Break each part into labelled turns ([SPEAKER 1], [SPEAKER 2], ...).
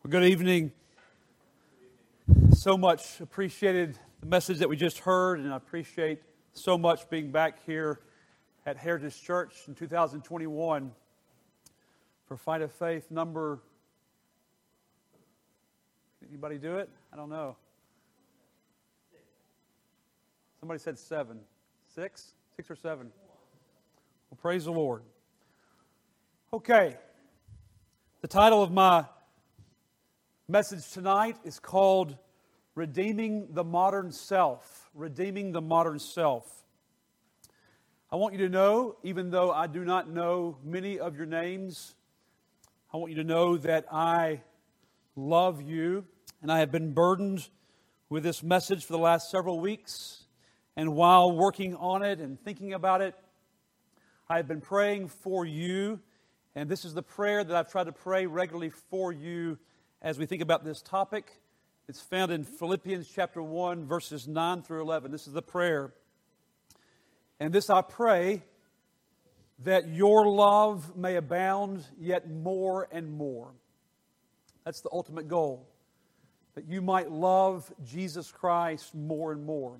[SPEAKER 1] Well, good evening. So much appreciated the message that we just heard, and I appreciate so much being back here at Heritage Church in 2021 for Fight of Faith number. Anybody do it? I don't know. Somebody said 7. 6? 6 or 7? Well, praise the Lord. Okay. The title of my message tonight is called Redeeming the Modern Self. Redeeming the Modern Self. I want you to know, even though I do not know many of your names, I want you to know that I love you, and I have been burdened with this message for the last several weeks. And while working on it and thinking about it, I have been praying for you, and this is the prayer that I've tried to pray regularly for you as we think about this topic. It's found in Philippians chapter 1, verses 9 through 11. This is the prayer. And this I pray, that your love may abound yet more and more. That's the ultimate goal. That you might love Jesus Christ more and more.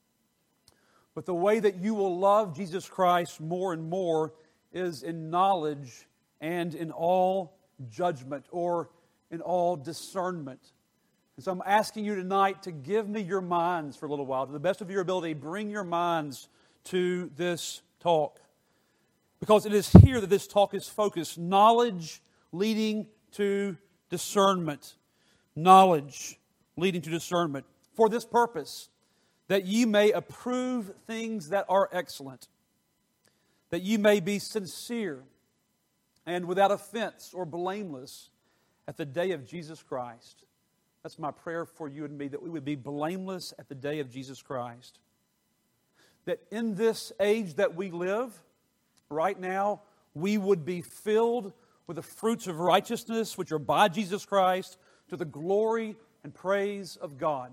[SPEAKER 1] But the way that you will love Jesus Christ more and more is in knowledge and in all judgment, or in all discernment. And so I'm asking you tonight to give me your minds for a little while. To the best of your ability, bring your minds to this talk. Because it is here that this talk is focused. Knowledge leading to discernment. Knowledge leading to discernment. For this purpose, that ye may approve things that are excellent. That ye may be sincere and without offense or blameless at the day of Jesus Christ. That's my prayer for you and me, that we would be blameless at the day of Jesus Christ. That in this age that we live, right now, we would be filled with the fruits of righteousness which are by Jesus Christ to the glory and praise of God.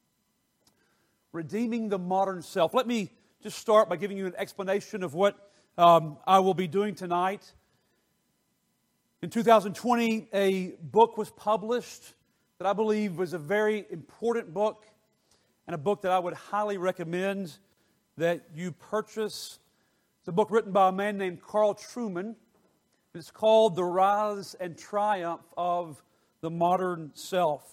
[SPEAKER 1] Redeeming the modern self. Let me just start by giving you an explanation of what I will be doing tonight. In 2020, a book was published that I believe was a very important book, and a book that I would highly recommend that you purchase. It's a book written by a man named Carl Trueman. It's called The Rise and Triumph of the Modern Self.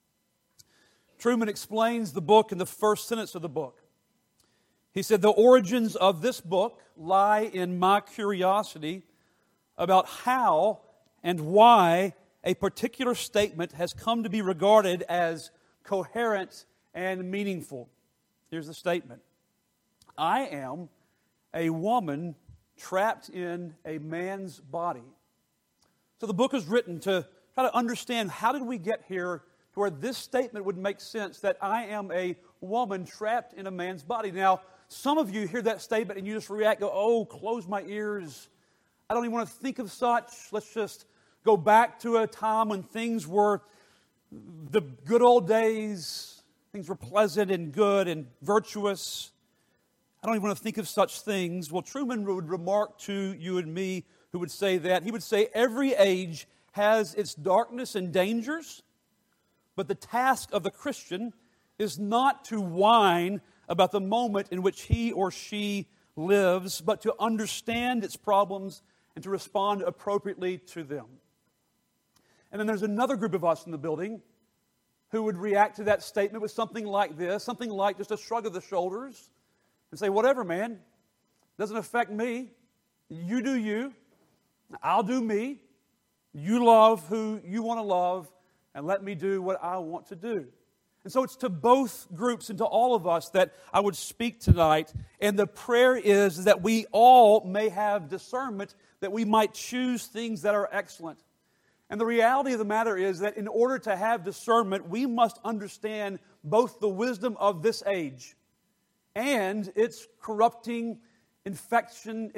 [SPEAKER 1] Trueman explains the book in the first sentence of the book. He said, "The origins of this book lie in my curiosity about how and why a particular statement has come to be regarded as coherent and meaningful." Here's the statement. "I am a woman trapped in a man's body." So the book is written to try to understand, how did we get here to where this statement would make sense, that I am a woman trapped in a man's body. Now, some of you hear that statement and you just react, go, "Oh, close my ears. I don't even want to think of such. Let's just go back to a time when things were the good old days. Things were pleasant and good and virtuous. I don't even want to think of such things." Well, Trueman would remark to you and me who would say that. He would say every age has its darkness and dangers, but the task of the Christian is not to whine about the moment in which he or she lives, but to understand its problems and to respond appropriately to them. And then there's another group of us in the building who would react to that statement with something like this, something like just a shrug of the shoulders and say, "Whatever, man. Doesn't affect me. You do you. I'll do me. You love who you want to love, and let me do what I want to do." And so it's to both groups and to all of us that I would speak tonight. And the prayer is that we all may have discernment, that we might choose things that are excellent. And the reality of the matter is that in order to have discernment, we must understand both the wisdom of this age and its corrupting infections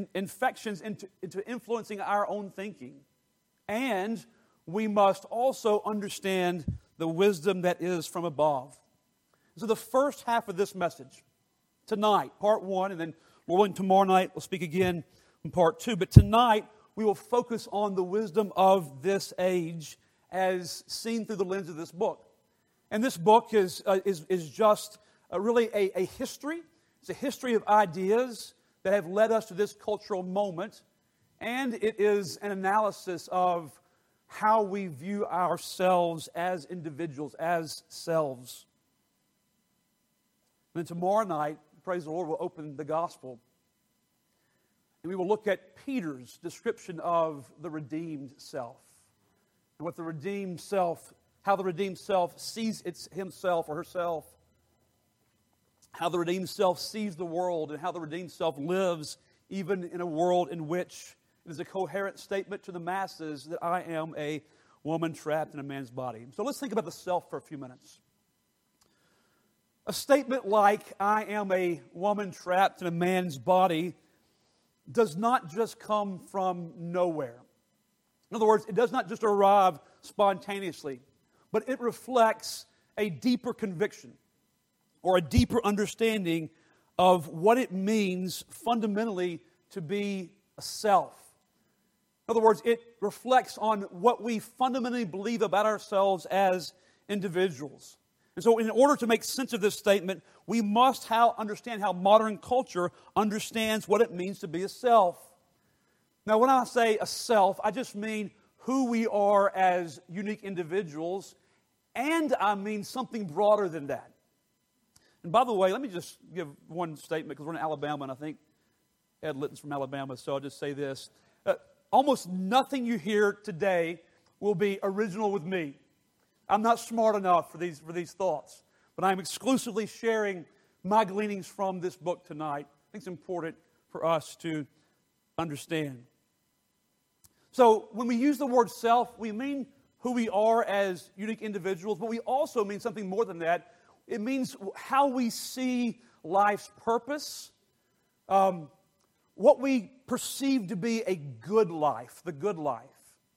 [SPEAKER 1] into influencing our own thinking. And we must also understand the wisdom that is from above. So the first half of this message, tonight, part 1, and then Lord, tomorrow night we'll speak again in part 2. But tonight we will focus on the wisdom of this age as seen through the lens of this book. And this book is just really a history. It's a history of ideas that have led us to this cultural moment. And it is an analysis of how we view ourselves as individuals, as selves. And then tomorrow night, praise the Lord, we'll open the gospel. And we will look at Peter's description of the redeemed self. And what the redeemed self, how the redeemed self sees himself or herself. How the redeemed self sees the world, and how the redeemed self lives even in a world in which it is a coherent statement to the masses that I am a woman trapped in a man's body. So let's think about the self for a few minutes. A statement like, I am a woman trapped in a man's body, does not just come from nowhere. In other words, it does not just arrive spontaneously, but it reflects a deeper conviction or a deeper understanding of what it means fundamentally to be a self. In other words, it reflects on what we fundamentally believe about ourselves as individuals. And so in order to make sense of this statement, we must understand how modern culture understands what it means to be a self. Now, when I say a self, I just mean who we are as unique individuals, and I mean something broader than that. And by the way, let me just give one statement, because we're in Alabama, and I think Ed Litton's from Alabama, so I'll just say this. Almost nothing you hear today will be original with me. I'm not smart enough for these thoughts, but I'm exclusively sharing my gleanings from this book tonight. I think it's important for us to understand. So when we use the word self, we mean who we are as unique individuals, but we also mean something more than that. It means how we see life's purpose, what we perceive to be a good life, the good life,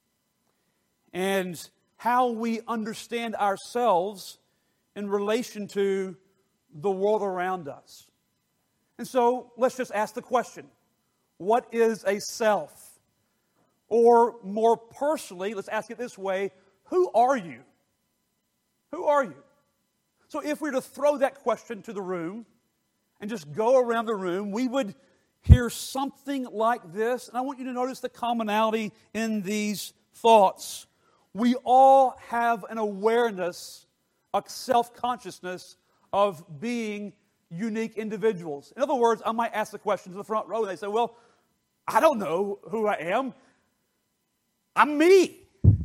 [SPEAKER 1] and how we understand ourselves in relation to the world around us. And so let's just ask the question, what is a self? Or more personally, let's ask it this way, who are you? Who are you? So if we were to throw that question to the room and just go around the room, we would hear something like this. And I want you to notice the commonality in these thoughts. We all have an awareness, a self-consciousness of being unique individuals. In other words, I might ask the question to the front row, and they say, well, I don't know who I am. I'm me.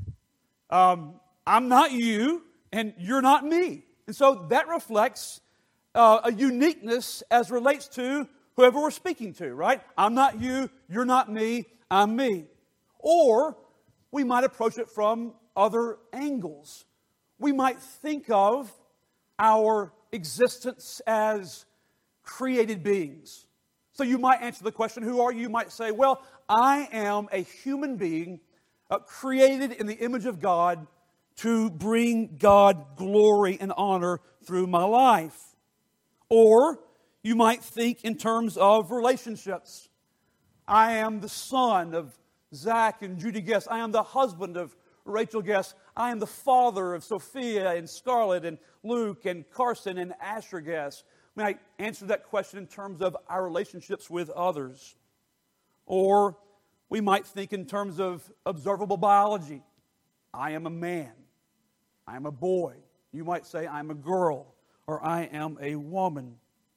[SPEAKER 1] I'm not you, and you're not me. And so that reflects a uniqueness as relates to whoever we're speaking to, right? I'm not you, you're not me, I'm me. Or we might approach it from other angles. We might think of our existence as created beings. So you might answer the question, who are you? You might say, well, I am a human being created in the image of God to bring God glory and honor through my life. Or you might think in terms of relationships. I am the son of Zach and Judy Guest. I am the husband of Rachel Guest. I am the father of Sophia and Scarlett and Luke and Carson and Asher Guest. We might answer that question in terms of our relationships with others. Or we might think in terms of observable biology. I am a man. I am a boy. You might say I'm a girl or I am a woman.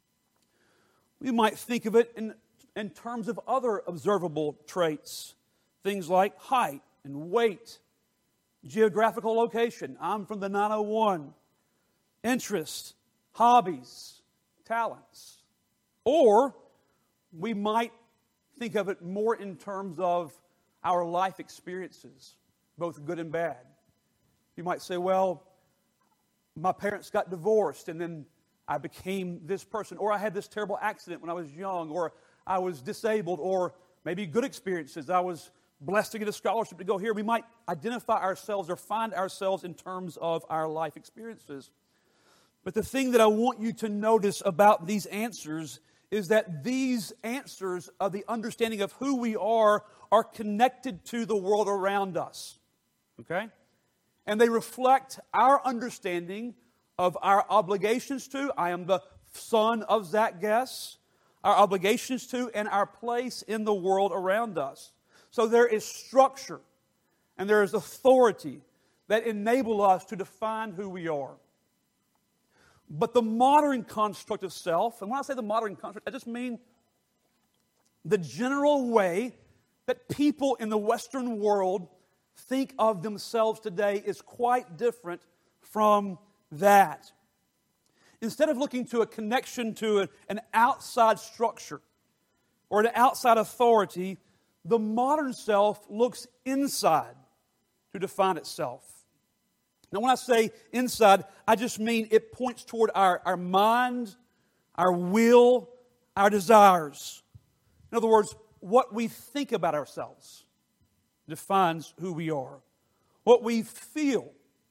[SPEAKER 1] We might think of it in terms of other observable traits. Things like height and weight, geographical location. I'm from the 901. Interests, hobbies, talents. Or we might think of it more in terms of our life experiences, both good and bad. You might say, well, my parents got divorced and then I became this person, or I had this terrible accident when I was young, or I was disabled, or maybe good experiences. I was blessed to get a scholarship to go here. We might identify ourselves or find ourselves in terms of our life experiences. But the thing that I want you to notice about these answers is that these answers of the understanding of who we are connected to the world around us. Okay? and they reflect our understanding of our obligations to, I am the son of Zach Guess, our obligations to, and our place in the world around us. So there is structure and there is authority that enable us to define who we are. But the modern construct of self, and when I say the modern construct, I just mean the general way that people in the Western world think of themselves today is quite different from that. Instead of looking to a connection to an outside structure or an outside authority, the modern self looks inside to define itself. Now, when I say inside, I just mean it points toward our mind, our will, our desires. In other words, what we think about ourselves defines who we are. What we feel,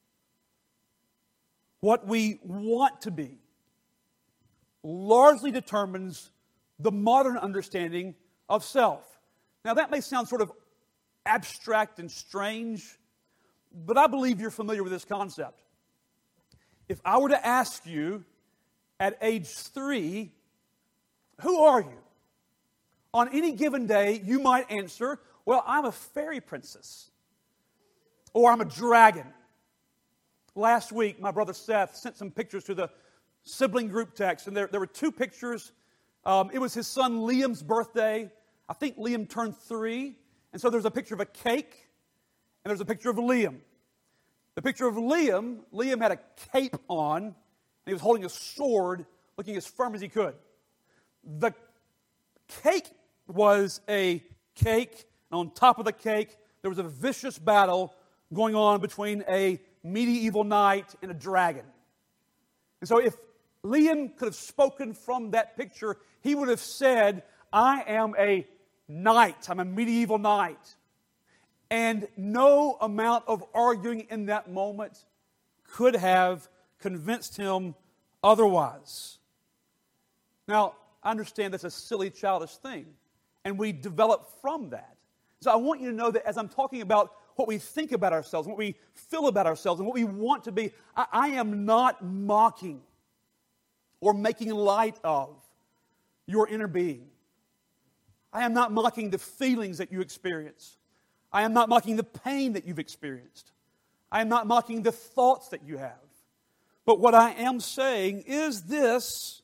[SPEAKER 1] what we want to be, largely determines the modern understanding of self. Now, that may sound sort of abstract and strange, but I believe you're familiar with this concept. If I were to ask you at age 3, who are you? On any given day, you might answer, well, I'm a fairy princess, or I'm a dragon. Last week, my brother Seth sent some pictures to the sibling group text, and there were 2 pictures. It was his son Liam's birthday. I think Liam turned 3, and so there's a picture of a cake, and there's a picture of Liam. The picture of Liam had a cape on, and he was holding a sword, looking as firm as he could. The cake was a cake, and on top of the cake, there was a vicious battle going on between a medieval knight and a dragon. And so if Liam could have spoken from that picture, he would have said, I am a knight, I'm a medieval knight. And no amount of arguing in that moment could have convinced him otherwise. Now, I understand that's a silly, childish thing, and we develop from that. So I want you to know that as I'm talking about what we think about ourselves, what we feel about ourselves, and what we want to be, I am not mocking or making light of your inner being. I am not mocking the feelings that you experience. I am not mocking the pain that you've experienced. I am not mocking the thoughts that you have. But what I am saying is this: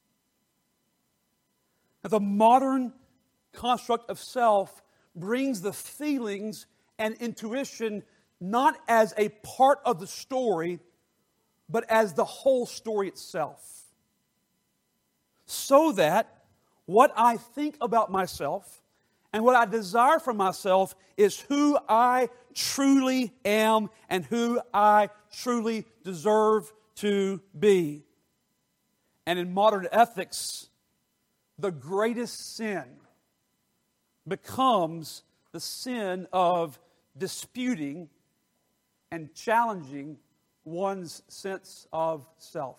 [SPEAKER 1] that the modern construct of self brings the feelings and intuition not as a part of the story, but as the whole story itself. So that what I think about myself and what I desire for myself is who I truly am and who I truly deserve to be. And in modern ethics, the greatest sin becomes the sin of disputing and challenging one's sense of self.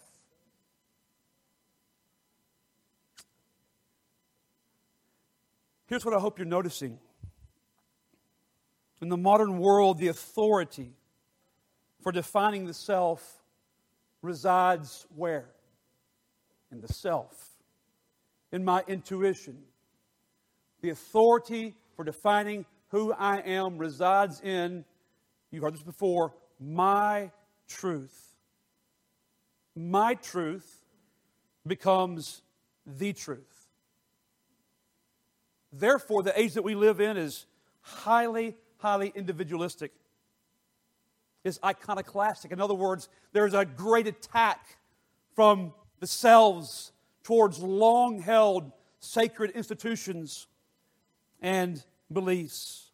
[SPEAKER 1] Here's what I hope you're noticing. In the modern world, the authority for defining the self resides where? In the self. In my intuition. The authority for defining who I am resides in, you've heard this before, my truth. My truth becomes the truth. Therefore, the age that we live in is highly, highly individualistic. It's iconoclastic. In other words, there's a great attack from the selves towards long-held sacred institutions and beliefs.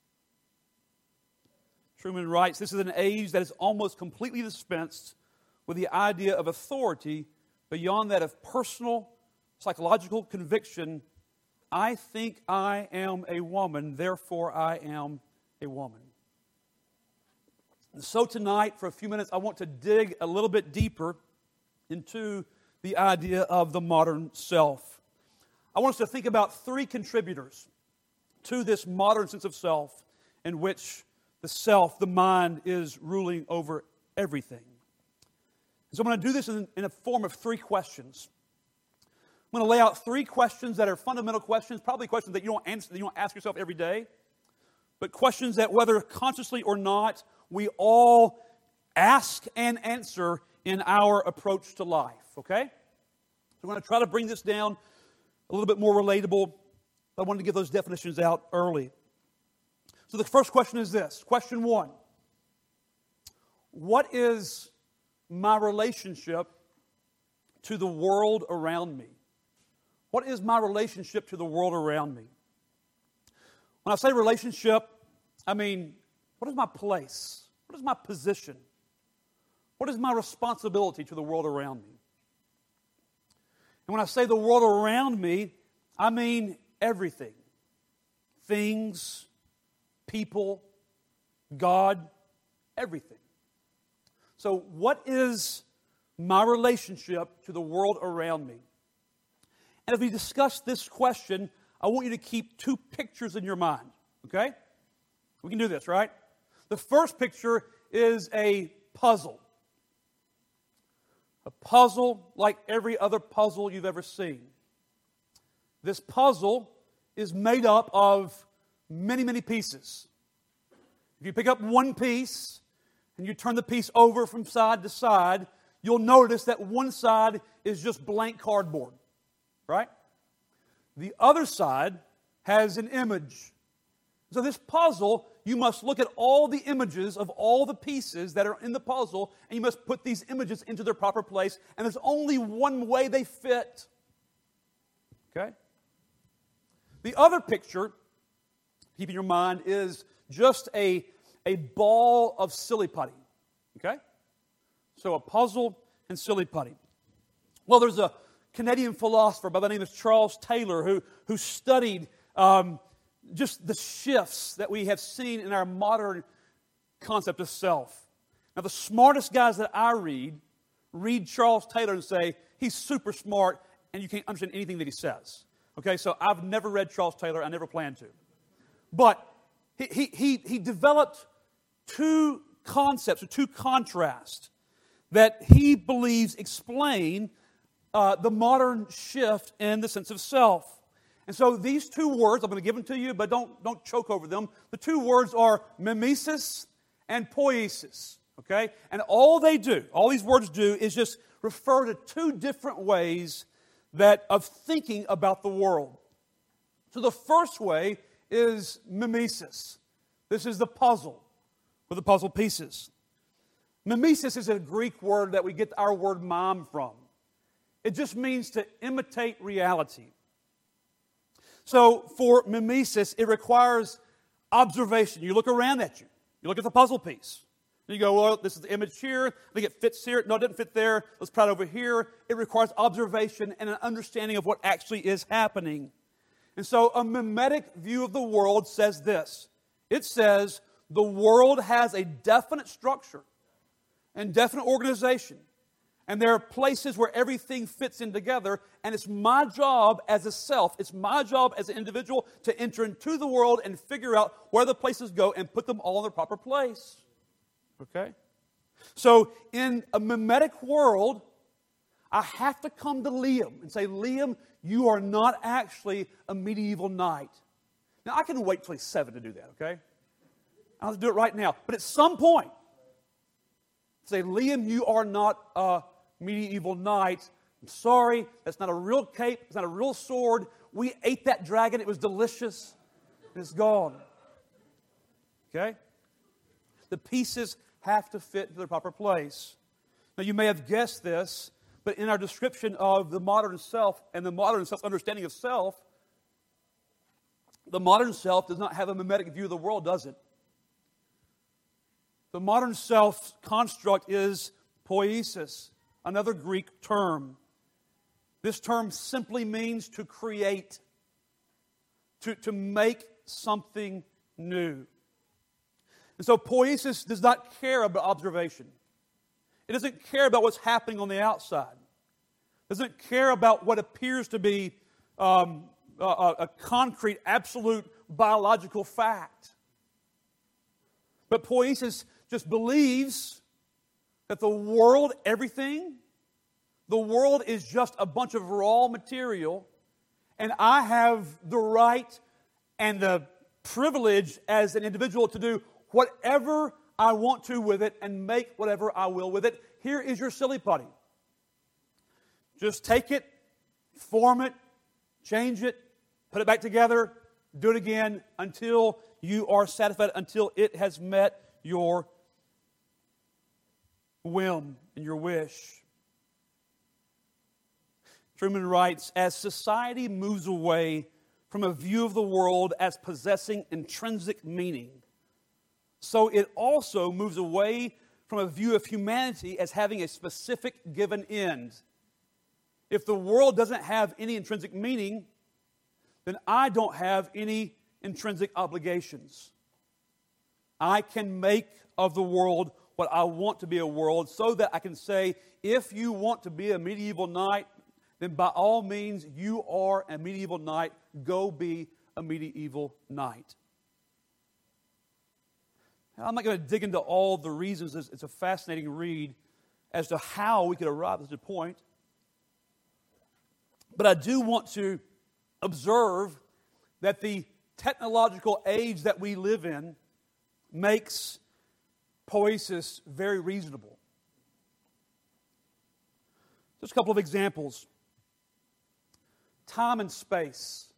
[SPEAKER 1] Truman writes, this is an age that is almost completely dispensed with the idea of authority beyond that of personal, psychological conviction. I think I am a woman, therefore I am a woman. And so tonight, for a few minutes, I want to dig a little bit deeper into the idea of the modern self. I want us to think about 3 contributors to this modern sense of self in which the self, the mind, is ruling over everything. So I'm going to do this in a form of 3 questions. I'm going to lay out 3 questions that are fundamental questions, probably questions that you don't answer, that you don't ask yourself every day, but questions that, whether consciously or not, we all ask and answer in our approach to life, okay? So we're going to try to bring this down a little bit more relatable. I wanted to get those definitions out early. So the first question is this. Question 1. What is my relationship to the world around me? What is my relationship to the world around me? When I say relationship, I mean, what is my place? What is my position? What is my responsibility to the world around me? And when I say the world around me, I mean everything. Things, people, God, everything. So what is my relationship to the world around me? And as we discuss this question, I want you to keep 2 pictures in your mind, okay? We can do this, right? The first picture is a puzzle. A puzzle like every other puzzle you've ever seen. This puzzle is made up of many, many pieces. If you pick up one piece and you turn the piece over from side to side, you'll notice that one side is just blank cardboard, right? The other side has an image. So this puzzle, you must look at all the images of all the pieces that are in the puzzle, and you must put these images into their proper place, and there's only one way they fit. Okay? The other picture, keep in your mind, is just a ball of silly putty. Okay? So a puzzle and silly putty. Well, there's a Canadian philosopher by the name of Charles Taylor who studied just the shifts that we have seen in our modern concept of self. Now, the smartest guys that I read Charles Taylor and say, he's super smart and you can't understand anything that he says. Okay, so I've never read Charles Taylor. I never plan to. But he developed 2 concepts or 2 contrasts that he believes explain the modern shift in the sense of self. And so these 2 words, I'm going to give them to you, but don't choke over them. The 2 words are mimesis and poiesis. Okay? And all these words do, is just refer to 2 different ways of thinking about the world. So the first way is mimesis. This is the puzzle with the puzzle pieces. Mimesis is a Greek word that we get our word mime from. It just means to imitate reality. So for mimesis, it requires observation. You look around at you. You look at the puzzle piece. And you go, well, this is the image here. I think it fits here. No, it didn't fit there. Let's try it over here. It requires observation and an understanding of what actually is happening. And so a mimetic view of the world says this. It says the world has a definite structure and definite organization. And there are places where everything fits in together. And it's my job as a self, it's my job as an individual to enter into the world and figure out where the places go and put them all in their proper place. Okay? So in a mimetic world, I have to come to Liam and say, Liam, you are not actually a medieval knight. Now, I can wait till he's 7 to do that, okay? I'll do it right now. But at some point, say, Liam, you are not a medieval knight. I'm sorry, that's not a real cape. It's not a real sword. We ate that dragon. It was delicious. And it's gone. Okay? The pieces have to fit into their proper place. Now, you may have guessed this, but in our description of the modern self and the modern self-understanding of self, the modern self does not have a mimetic view of the world, does it? The modern self construct is poiesis, another Greek term. This term simply means to create, to make something new. And so poiesis does not care about observation. It doesn't care about what's happening on the outside. It doesn't care about what appears to be a concrete, absolute biological fact. But poiesis just believes that the world, everything, the world is just a bunch of raw material, and I have the right and the privilege as an individual to do whatever I want to with it and make whatever I will with it. Here is your silly putty. Just take it, form it, change it, put it back together, do it again until you are satisfied, until it has met your whim and your wish. Truman writes, as society moves away from a view of the world as possessing intrinsic meaning, so it also moves away from a view of humanity as having a specific given end. If the world doesn't have any intrinsic meaning, then I don't have any intrinsic obligations. I can make of the world what I want to be a world, so that I can say, if you want to be a medieval knight, then by all means, you are a medieval knight. Go be a medieval knight. Now, I'm not going to dig into all the reasons. It's a fascinating read as to how we could arrive at this point. But I do want to observe that the technological age that we live in makes poiesis very reasonable. Just a couple of examples. Time and space.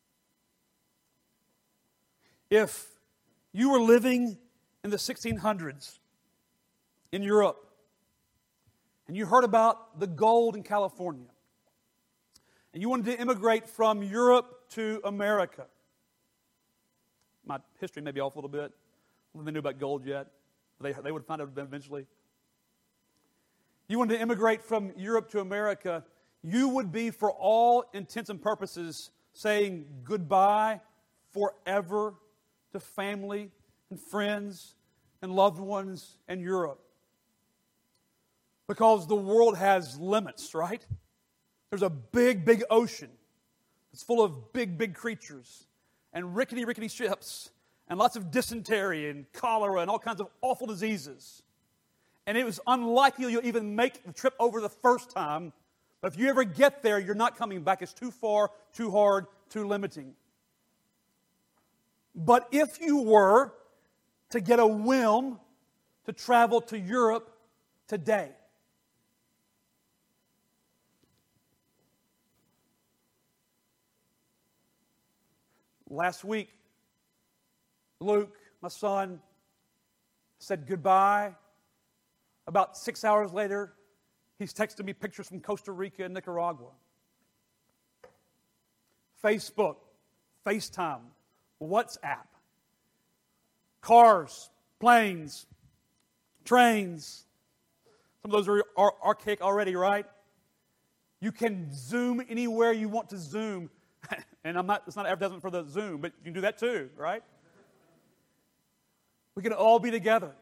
[SPEAKER 1] If you were living in the 1600s in Europe and you heard about the gold in California and you wanted to immigrate from Europe to America, my history may be off a little bit. I don't think they knew about gold yet. They would find out eventually. You wanted to immigrate from Europe to America, you would be, for all intents and purposes, saying goodbye forever to family and friends and loved ones in Europe. Because the world has limits, right? There's a big, big ocean. It's full of big, big creatures and rickety, rickety ships and lots of dysentery and cholera and all kinds of awful diseases. And it was unlikely you'll even make the trip over the first time. But if you ever get there, you're not coming back. It's too far, too hard, too limiting. But if you were to get a whim to travel to Europe today, last week, Luke, my son, said goodbye. About 6 hours later, he's texted me pictures from Costa Rica and Nicaragua. Facebook, FaceTime, WhatsApp, cars, planes, trains. Some of those are archaic already, right? You can Zoom anywhere you want to Zoom. And it's not an advertisement for the Zoom, but you can do that too, right? We can all be together.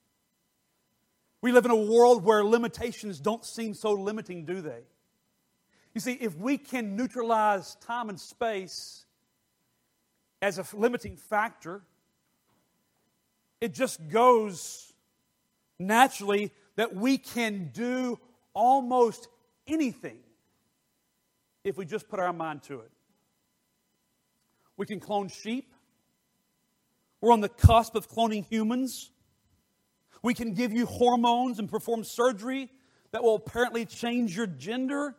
[SPEAKER 1] We live in a world where limitations don't seem so limiting, do they? You see, if we can neutralize time and space as a limiting factor, it just goes naturally that we can do almost anything if we just put our mind to it. We can clone sheep. We're on the cusp of cloning humans. We can give you hormones and perform surgery that will apparently change your gender.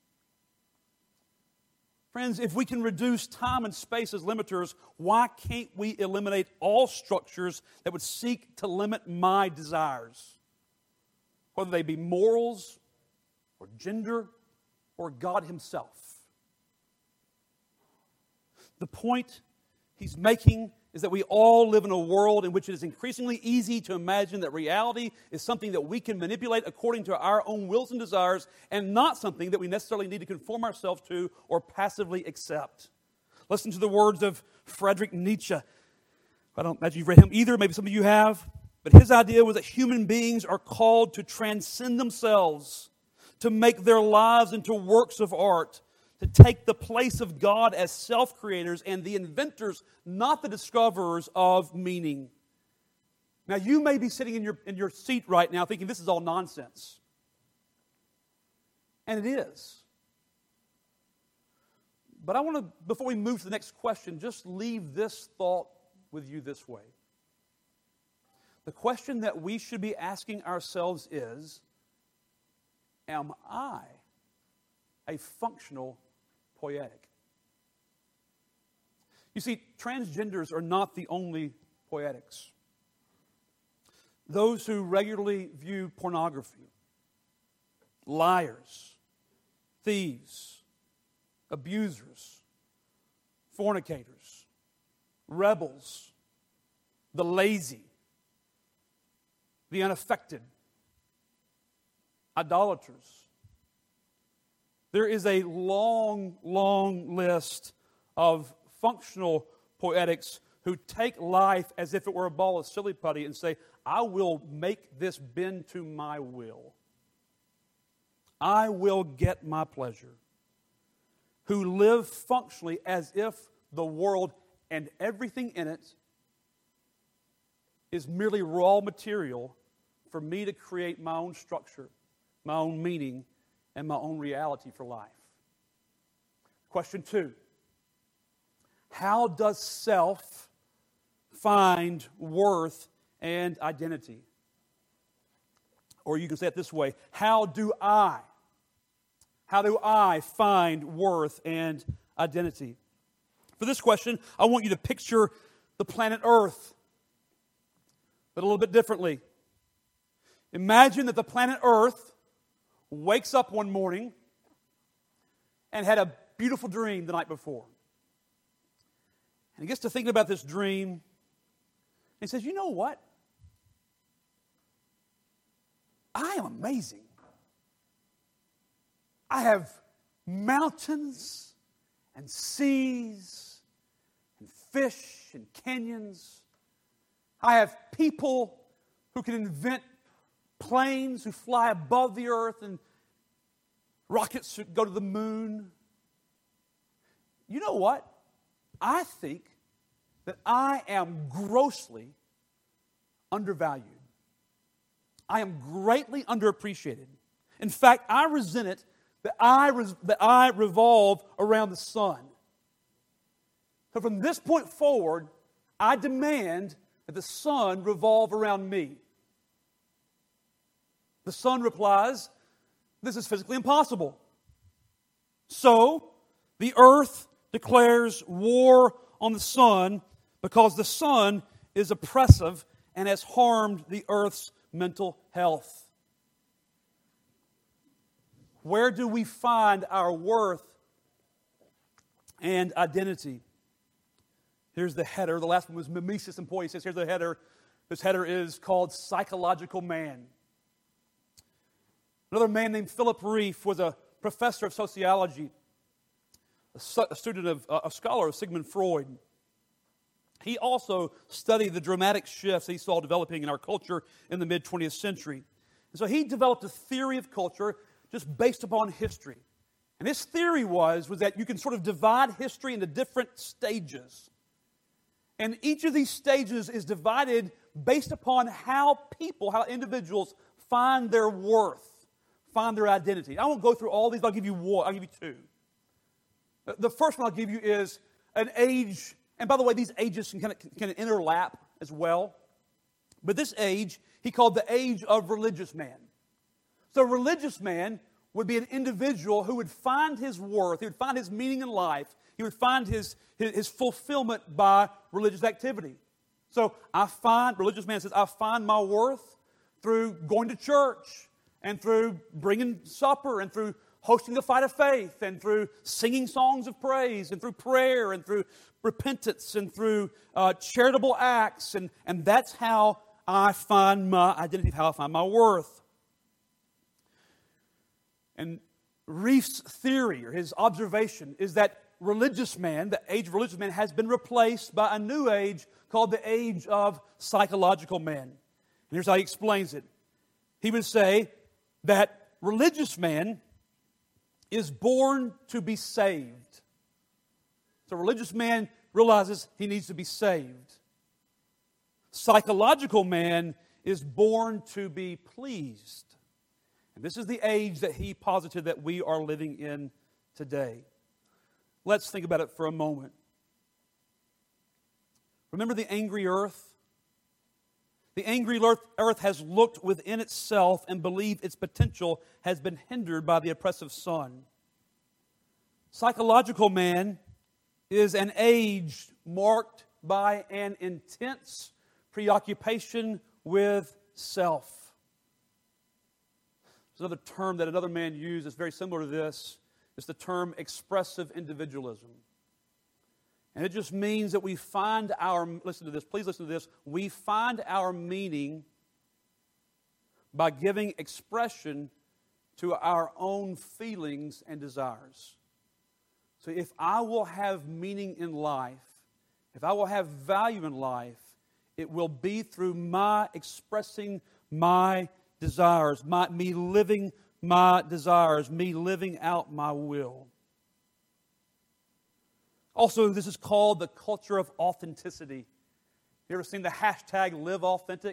[SPEAKER 1] Friends, if we can reduce time and space as limiters, why can't we eliminate all structures that would seek to limit my desires? Whether they be morals, or gender, or God Himself. The point he's making is that we all live in a world in which it is increasingly easy to imagine that reality is something that we can manipulate according to our own wills and desires, and not something that we necessarily need to conform ourselves to or passively accept. Listen to the words of Friedrich Nietzsche. I don't imagine you've read him either. Maybe some of you have. But his idea was that human beings are called to transcend themselves, to make their lives into works of art, to take the place of God as self-creators and the inventors, not the discoverers of meaning. Now, you may be sitting in your seat right now thinking this is all nonsense. And it is. But I want to, before we move to the next question, just leave this thought with you this way. The question that we should be asking ourselves is, am I a functional poietic? You see, transgenders are not the only poietics. Those who regularly view pornography, liars, thieves, abusers, fornicators, rebels, the lazy, the unaffected, idolaters. There is a long, long list of functional poietics who take life as if it were a ball of silly putty and say, I will make this bend to my will. I will get my pleasure. Who live functionally as if the world and everything in it is merely raw material for me to create my own structure, my own meaning, and my own reality for life. Question 2. How does self find worth and identity? Or you can say it this way, how do I find worth and identity? For this question, I want you to picture the planet Earth, but a little bit differently. Imagine that the planet Earth wakes up one morning and had a beautiful dream the night before. And he gets to thinking about this dream, and he says, you know what? I am amazing. I have mountains and seas and fish and canyons. I have people who can invent planes who fly above the earth and rockets that go to the moon. You know what? I think that I am grossly undervalued. I am greatly underappreciated. In fact, I resent it that I revolve around the sun. So from this point forward, I demand that the sun revolve around me. The sun replies, this is physically impossible. So, the earth declares war on the sun because the sun is oppressive and has harmed the earth's mental health. Where do we find our worth and identity? Here's the header. The last one was mimesis and poiesis. Here's the header. This header is called Psychological Man. Another man named Philip Rieff was a professor of sociology, a scholar of Sigmund Freud. He also studied the dramatic shifts he saw developing in our culture in the mid-20th century. And so he developed a theory of culture just based upon history. And his theory was that you can sort of divide history into different stages. And each of these stages is divided based upon how individuals find their worth, find their identity. I won't go through all these, but I'll give you one. I'll give you two. The first one I'll give you is an age, and by the way, these ages can interlap as well. But this age, he called the age of religious man. So a religious man would be an individual who would find his worth, he would find his meaning in life, he would find his fulfillment by religious activity. So religious man says, I find my worth through going to church, and through bringing supper, and through hosting the fight of faith, and through singing songs of praise, and through prayer, and through repentance, and through charitable acts, and that's how I find my identity, how I find my worth. And Rieff's theory, or his observation, is that religious man, the age of religious man, has been replaced by a new age called the age of psychological man. And here's how he explains it. He would say that religious man is born to be saved. So religious man realizes he needs to be saved. psychological man is born to be pleased. And this is the age that he posited that we are living in today. Let's think about it for a moment. Remember the angry earth? The angry earth has looked within itself and believed its potential has been hindered by the oppressive sun. Psychological man is an age marked by an intense preoccupation with self. There's another term that another man used that's very similar to this. It's the term expressive individualism. And it just means that we find listen to this, please listen to this, we find our meaning by giving expression to our own feelings and desires. So if I will have meaning in life, if I will have value in life, it will be through my expressing my desires, me living my desires, me living out my will. Also, this is called the culture of authenticity. You ever seen the hashtag #LiveAuthentic?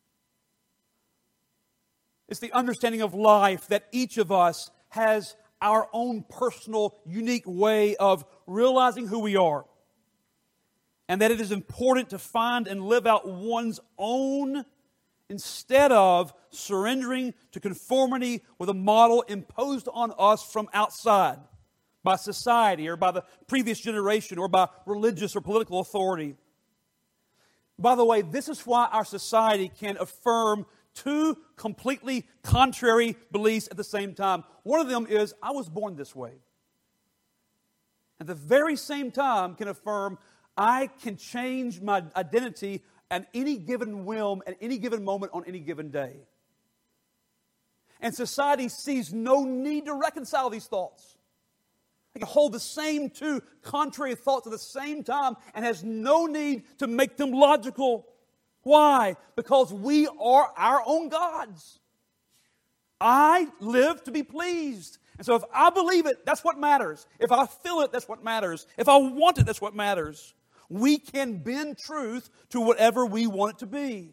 [SPEAKER 1] It's the understanding of life that each of us has our own personal, unique way of realizing who we are. And that it is important to find and live out one's own instead of surrendering to conformity with a model imposed on us from outside by society or by the previous generation or by religious or political authority. By the way, this is why our society can affirm two completely contrary beliefs at the same time. One of them is, I was born this way. At the very same time can affirm, I can change my identity at any given whim, at any given moment, on any given day. And society sees no need to reconcile these thoughts. They can hold the same two contrary thoughts at the same time and has no need to make them logical. Why? Because we are our own gods. I live to be pleased. And so if I believe it, that's what matters. If I feel it, that's what matters. If I want it, that's what matters. We can bend truth to whatever we want it to be.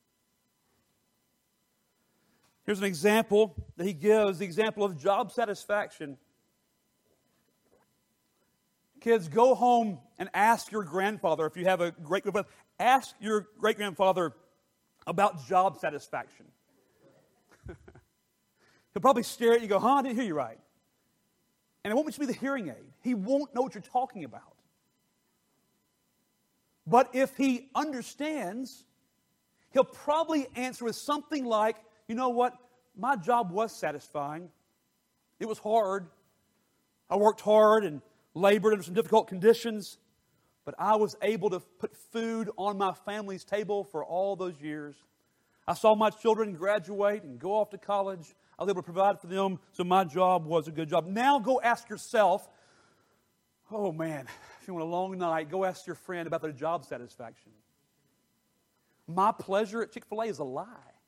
[SPEAKER 1] Here's an example that he gives, the example of job satisfaction. Kids, go home and ask your grandfather, if you have a great-grandfather, ask your great-grandfather about job satisfaction. He'll probably stare at you and go, I didn't hear you right. And it won't just be the hearing aid. He won't know what you're talking about. But if he understands, he'll probably answer with something like, you know what, my job was satisfying. It was hard. I worked hard and labored under some difficult conditions, but I was able to put food on my family's table for all those years. I saw my children graduate and go off to college. I was able to provide for them, so my job was a good job. Now go ask yourself, oh man, if you want a long night, go ask your friend about their job satisfaction. My pleasure at Chick-fil-A is a lie.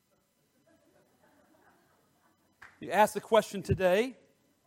[SPEAKER 1] You ask the question today,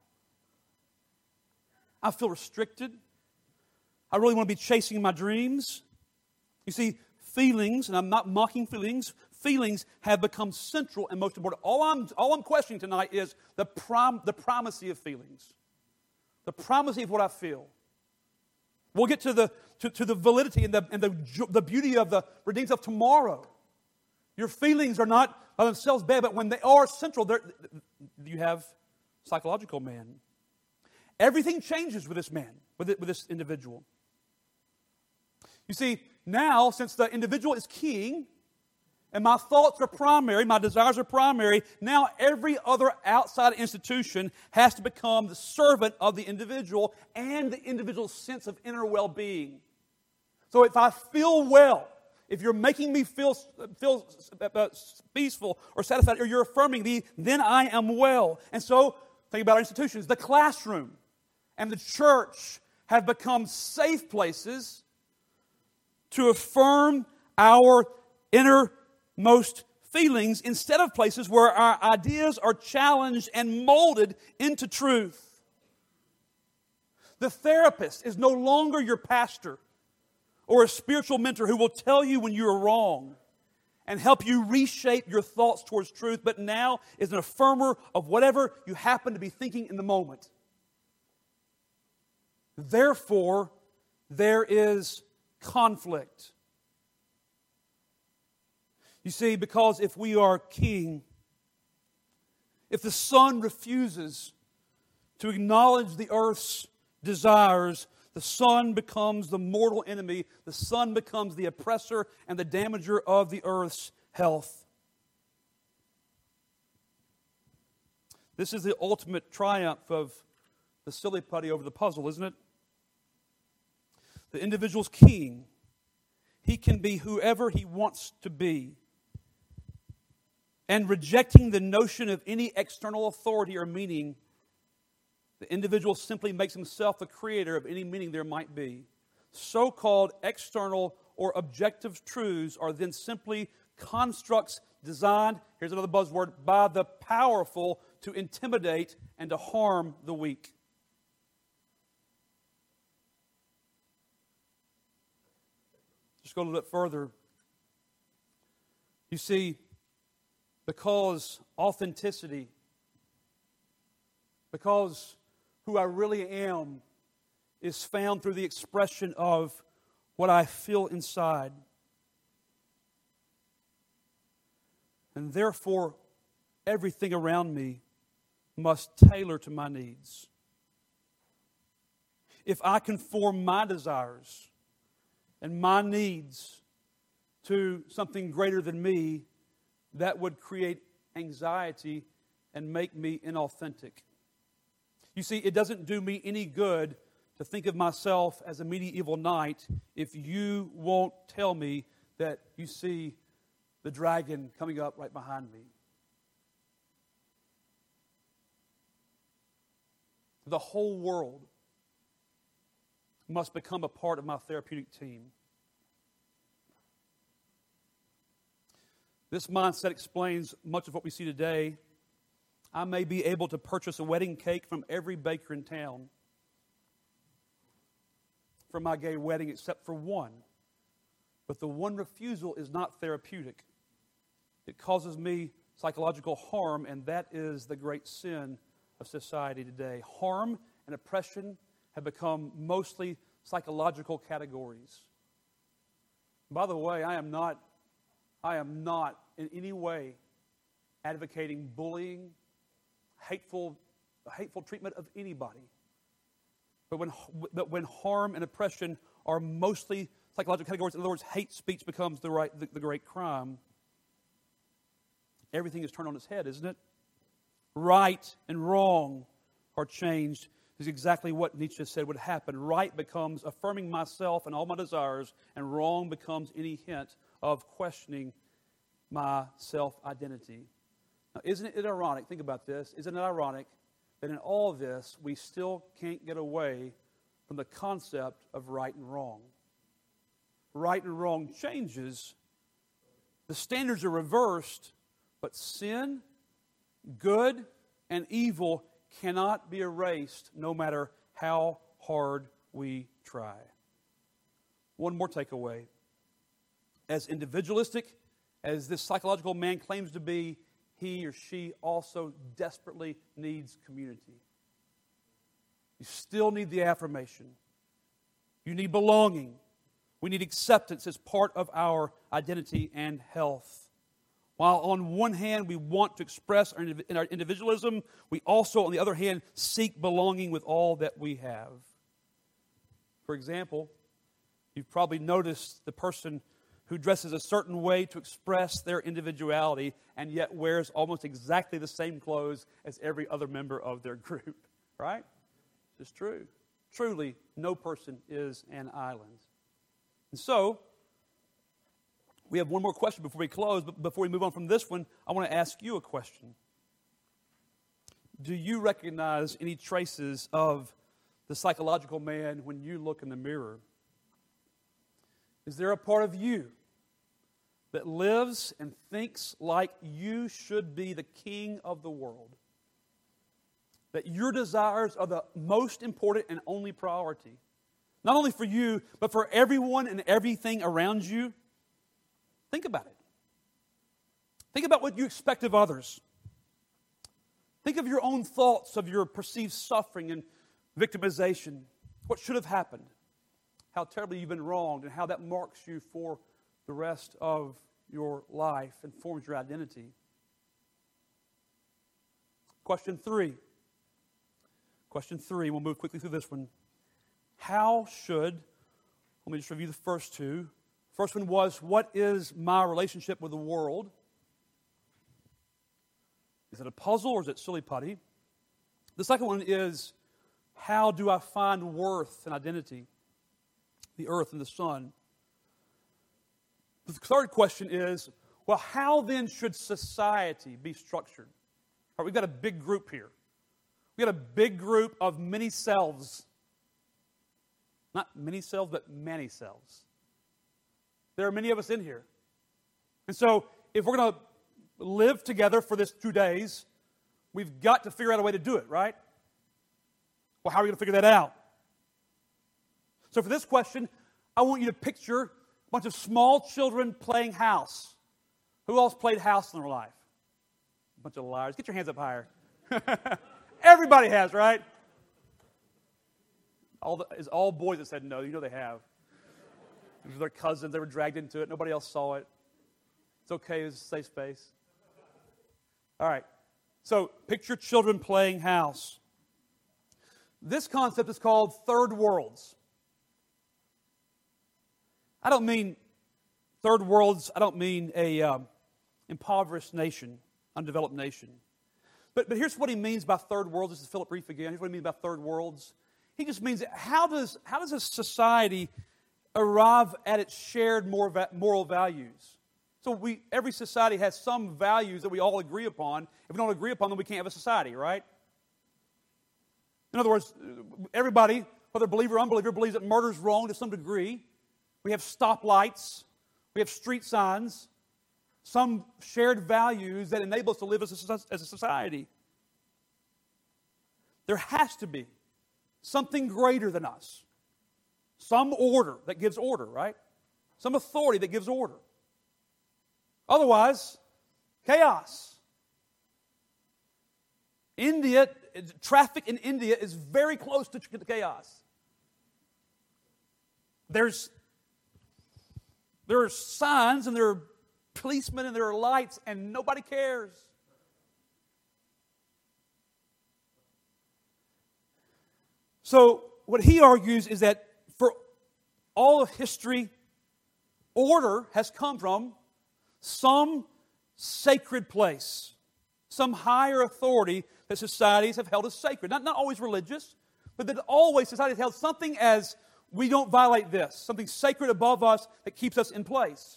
[SPEAKER 1] I feel restricted. I really want to be chasing my dreams. You see, feelings, and I'm not mocking feelings, feelings have become central and most important. All I'm questioning tonight is the primacy of feelings. The primacy of what I feel. We'll get to the validity and the beauty of the redeemed of tomorrow. Your feelings are not by themselves bad, but when they are central, you have psychological man. Everything changes with this man, with this individual. You see, now, since the individual is king, and my thoughts are primary, my desires are primary, now every other outside institution has to become the servant of the individual and the individual's sense of inner well-being. So if I feel well, if you're making me feel peaceful or satisfied, or you're affirming me, then I am well. And so, think about our institutions. The classroom and the church have become safe places to affirm our innermost feelings instead of places where our ideas are challenged and molded into truth. The therapist is no longer your pastor or a spiritual mentor who will tell you when you are wrong and help you reshape your thoughts towards truth, but now is an affirmer of whatever you happen to be thinking in the moment. Therefore, there is conflict. You see, because if we are king, if the sun refuses to acknowledge the earth's desires, the sun becomes the mortal enemy. The sun becomes the oppressor and the damager of the earth's health. This is the ultimate triumph of the silly putty over the puzzle, isn't it? The individual's king. He can be whoever he wants to be. And rejecting the notion of any external authority or meaning, the individual simply makes himself the creator of any meaning there might be. So-called external or objective truths are then simply constructs designed, here's another buzzword, by the powerful to intimidate and to harm the weak. Just go a little bit further. You see, because authenticity, because who I really am is found through the expression of what I feel inside. And therefore, everything around me must tailor to my needs. If I conform my desires and my needs to something greater than me, that would create anxiety and make me inauthentic. You see, it doesn't do me any good to think of myself as a medieval knight if you won't tell me that you see the dragon coming up right behind me. The whole world must become a part of my therapeutic team. This mindset explains much of what we see today. I may be able to purchase a wedding cake from every baker in town for my gay wedding except for one. But the one refusal is not therapeutic. It causes me psychological harm, and that is the great sin of society today. Harm and oppression have become mostly psychological categories. By the way, I am not in any way advocating bullying, hateful treatment of anybody. But when harm and oppression are mostly psychological categories, in other words, hate speech becomes the great crime, everything is turned on its head, isn't it? Right and wrong are changed. This is exactly what Nietzsche said would happen. Right becomes affirming myself and all my desires, and wrong becomes any hint of questioning my self-identity. Now, isn't it ironic? Think about this. Isn't it ironic that in all this, we still can't get away from the concept of right and wrong? Right and wrong changes. The standards are reversed, but sin, good, and evil cannot be erased no matter how hard we try. One more takeaway. As individualistic as this psychological man claims to be, he or she also desperately needs community. You still need the affirmation. You need belonging. We need acceptance as part of our identity and health. While on one hand we want to express our individualism, we also, on the other hand, seek belonging with all that we have. For example, you've probably noticed the person who dresses a certain way to express their individuality and yet wears almost exactly the same clothes as every other member of their group. Right? It's true. Truly, no person is an island. And so, we have one more question before we close, but before we move on from this one, I want to ask you a question. Do you recognize any traces of the psychological man when you look in the mirror? Is there a part of you that lives and thinks like you should be the king of the world? That your desires are the most important and only priority? Not only for you, but for everyone and everything around you. Think about it. Think about what you expect of others. Think of your own thoughts of your perceived suffering and victimization. What should have happened. How terribly you've been wronged and how that marks you for the rest of your life and forms your identity. Question 3. We'll move quickly through this one. How should, let me just review the first two. First one was, what is my relationship with the world? Is it a puzzle or is it silly putty? The second one is, how do I find worth and identity? The earth and the sun. The third question is, well, how then should society be structured? All right, we've got a big group here. We've got a big group of many selves. Not many selves, but many selves. There are many of us in here. And so, if we're going to live together for this 2 days, we've got to figure out a way to do it, right? Well, how are we going to figure that out? So for this question, I want you to picture a bunch of small children playing house. Who else played house in their life? A bunch of liars. Get your hands up higher. Everybody has, right? All boys that said no. You know they have. It was their cousins. They were dragged into it. Nobody else saw it. It's okay. It's a safe space. All right. So picture children playing house. This concept is called third worlds. I don't mean third worlds. I don't mean a impoverished nation, undeveloped nation. But here's what he means by third worlds. This is Philip Reef again. Here's what he means by third worlds. He just means, how does a society arrive at its shared moral values? So every society has some values that we all agree upon. If we don't agree upon them, we can't have a society, right? In other words, everybody, whether believer or unbeliever, believes that murder is wrong to some degree. We have stoplights. We have street signs. Some shared values that enable us to live as a society. There has to be something greater than us. Some order that gives order, right? Some authority that gives order. Otherwise, chaos. Traffic in India is very close to chaos. There are signs and there are policemen and there are lights and nobody cares. So what he argues is that for all of history, order has come from some sacred place, some higher authority that societies have held as sacred. Not always religious, but that always society has held something as, we don't violate this, something sacred above us that keeps us in place.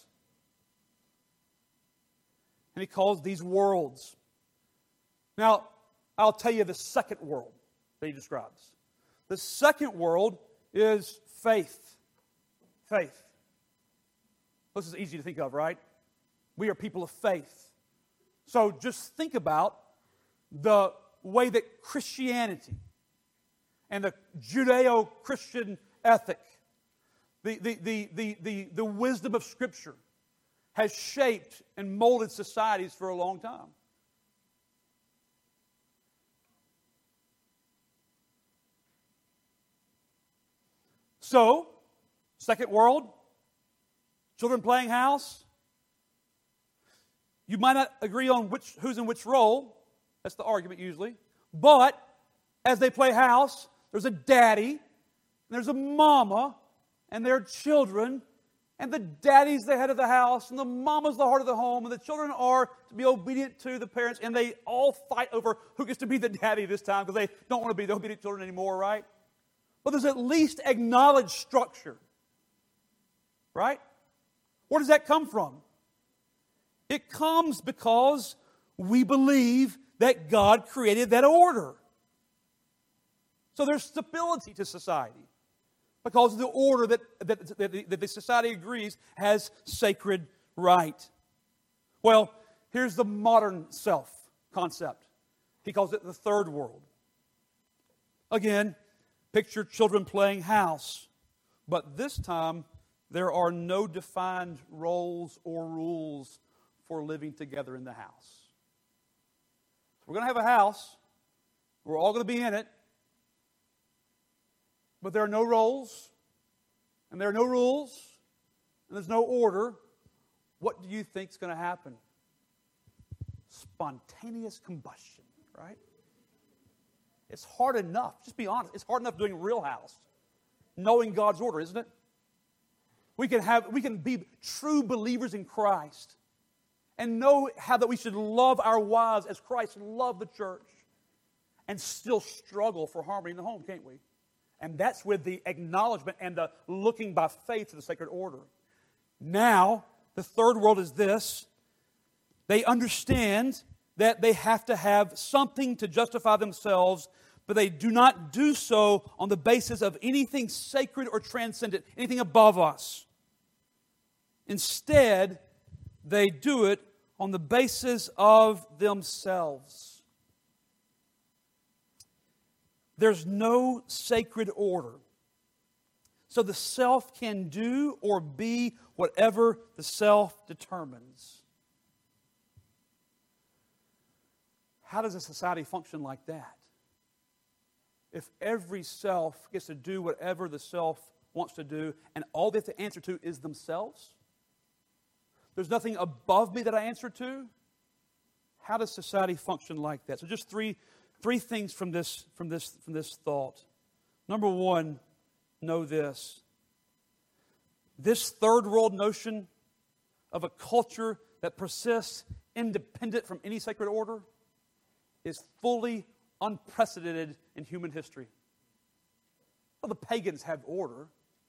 [SPEAKER 1] And he calls these worlds. Now, I'll tell you the second world that he describes. The second world is faith. Faith. This is easy to think of, right? We are people of faith. So just think about the way that Christianity and the Judeo-Christian ethic, the wisdom of Scripture has shaped and molded societies for a long time. So, second world, children playing house. You might not agree on who's in which role. That's the argument usually. But as they play house, there's a daddy, and there's a mama, and their children, and the daddy's the head of the house, and the mama's the heart of the home, and the children are to be obedient to the parents, and they all fight over who gets to be the daddy this time because they don't want to be the obedient children anymore, right? But there's at least acknowledged structure, right? Where does that come from? It comes because we believe that God created that order. So there's stability to society because of the order that the society agrees has sacred right. Well, here's the modern self concept. He calls it the third world. Again, picture children playing house. But this time, there are no defined roles or rules for living together in the house. We're going to have a house. We're all going to be in it. But there are no roles, and there are no rules, and there's no order. What do you think is going to happen? Spontaneous combustion, right? It's hard enough. Just be honest. It's hard enough doing Real House, knowing God's order, isn't it? We can be true believers in Christ and know how that we should love our wives as Christ loved the church and still struggle for harmony in the home, can't we? And that's with the acknowledgement and the looking by faith to the sacred order. Now, the third world is this. They understand that they have to have something to justify themselves, but they do not do so on the basis of anything sacred or transcendent, anything above us. Instead, they do it on the basis of themselves. There's no sacred order. So the self can do or be whatever the self determines. How does a society function like that? If every self gets to do whatever the self wants to do, and all they have to answer to is themselves, there's nothing above me that I answer to, how does society function like that? So just three things from this thought. Number one, know this. This third world notion of a culture that persists independent from any sacred order is fully unprecedented in human history. Well, the pagans have order.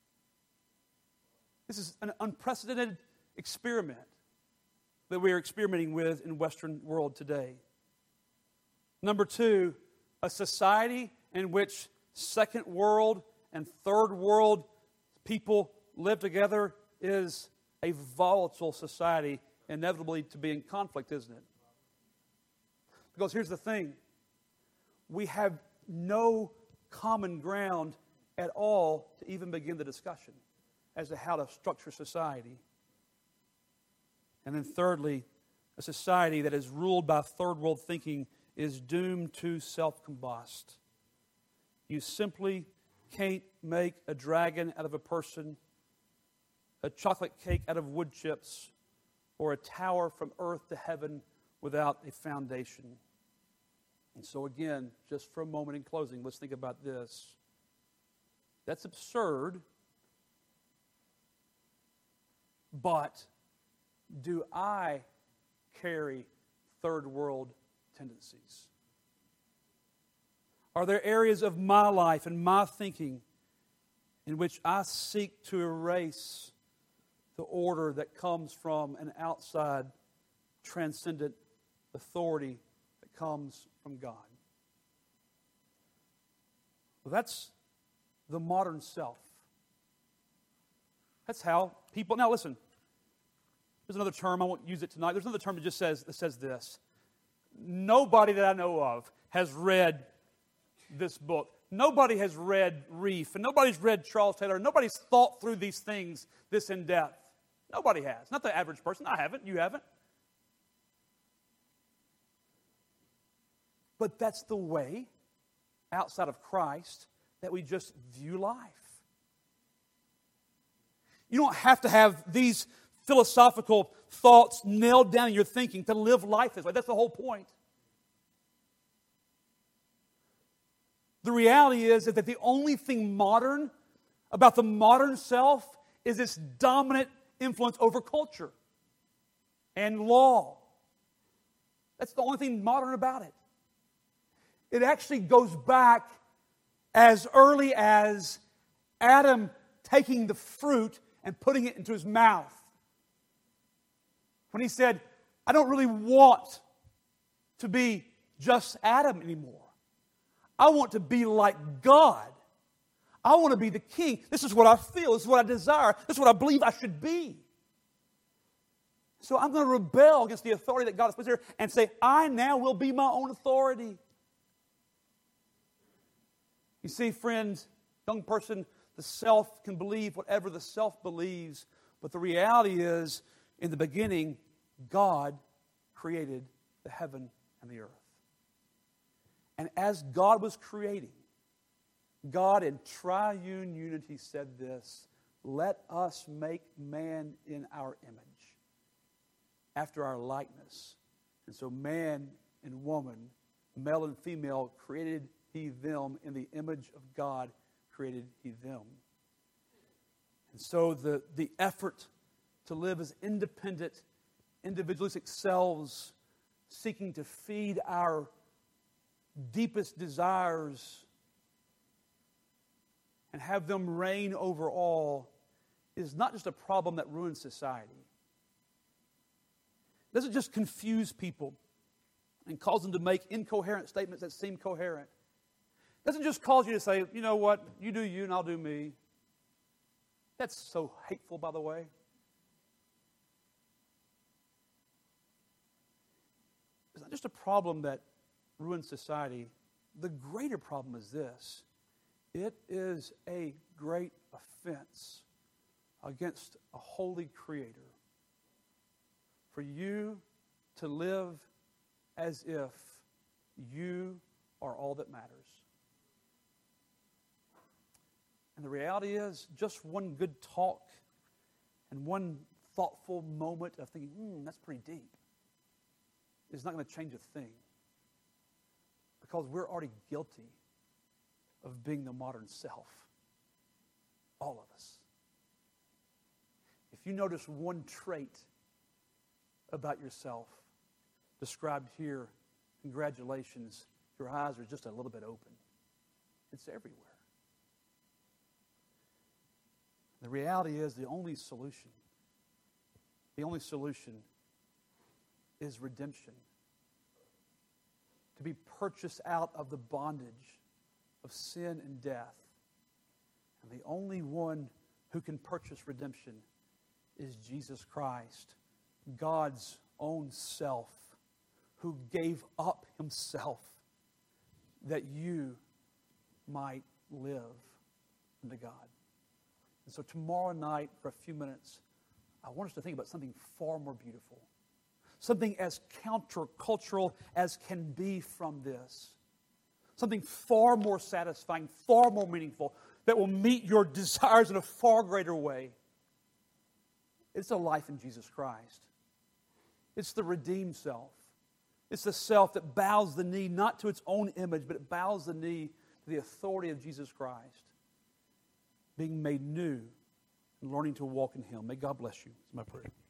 [SPEAKER 1] This is an unprecedented experiment that we are experimenting with in Western world today. Number two, a society in which second world and third world people live together is a volatile society, inevitably to be in conflict, isn't it? Because here's the thing. We have no common ground at all to even begin the discussion as to how to structure society. And then thirdly, a society that is ruled by third world thinking is doomed to self-combust. You simply can't make a dragon out of a person, a chocolate cake out of wood chips, or a tower from earth to heaven without a foundation. And so again, just for a moment in closing, let's think about this. That's absurd, but do I carry third world tendencies? Are there areas of my life and my thinking in which I seek to erase the order that comes from an outside, transcendent authority that comes from God? Well, that's the modern self. That's how people... Now listen, there's another term, I won't use it tonight. There's another term that says this. Nobody that I know of has read this book. Nobody has read Reef, and nobody's read Charles Taylor. Nobody's thought through these things this in depth. Nobody has. Not the average person. I haven't. You haven't. But that's the way, outside of Christ, that we just view life. You don't have to have these philosophical thoughts nailed down in your thinking to live life this way. That's the whole point. The reality is that the only thing modern about the modern self is its dominant influence over culture and law. That's the only thing modern about it. It actually goes back as early as Adam taking the fruit and putting it into his mouth. When he said, I don't really want to be just Adam anymore. I want to be like God. I want to be the king. This is what I feel. This is what I desire. This is what I believe I should be. So I'm going to rebel against the authority that God has put here and say, I now will be my own authority. You see, friends, young person, the self can believe whatever the self believes, but the reality is, in the beginning, God created the heaven and the earth. And as God was creating, God in triune unity said this, "Let us make man in our image, after our likeness." And so man and woman, male and female, created he them. In the image of God created he them. And so the effort to live as independent, individualistic selves, seeking to feed our deepest desires and have them reign over all, is not just a problem that ruins society. It doesn't just confuse people and cause them to make incoherent statements that seem coherent. It doesn't just cause you to say, you know what, you do you and I'll do me. That's so hateful, by the way. It's not just a problem that ruins society. The greater problem is this. It is a great offense against a holy Creator for you to live as if you are all that matters. And the reality is, just one good talk and one thoughtful moment of thinking, that's pretty deep, is not going to change a thing. Because we're already guilty of being the modern self. All of us. If you notice one trait about yourself described here, congratulations, your eyes are just a little bit open. It's everywhere. The reality is the only solution is redemption. To be purchased out of the bondage of sin and death. And the only one who can purchase redemption is Jesus Christ, God's own self, who gave up himself that you might live unto God. And so tomorrow night, for a few minutes, I want us to think about something far more beautiful. Something as countercultural as can be from this. Something far more satisfying, far more meaningful, that will meet your desires in a far greater way. It's a life in Jesus Christ. It's the redeemed self. It's the self that bows the knee, not to its own image, but it bows the knee to the authority of Jesus Christ. Being made new and learning to walk in Him. May God bless you. It's my prayer.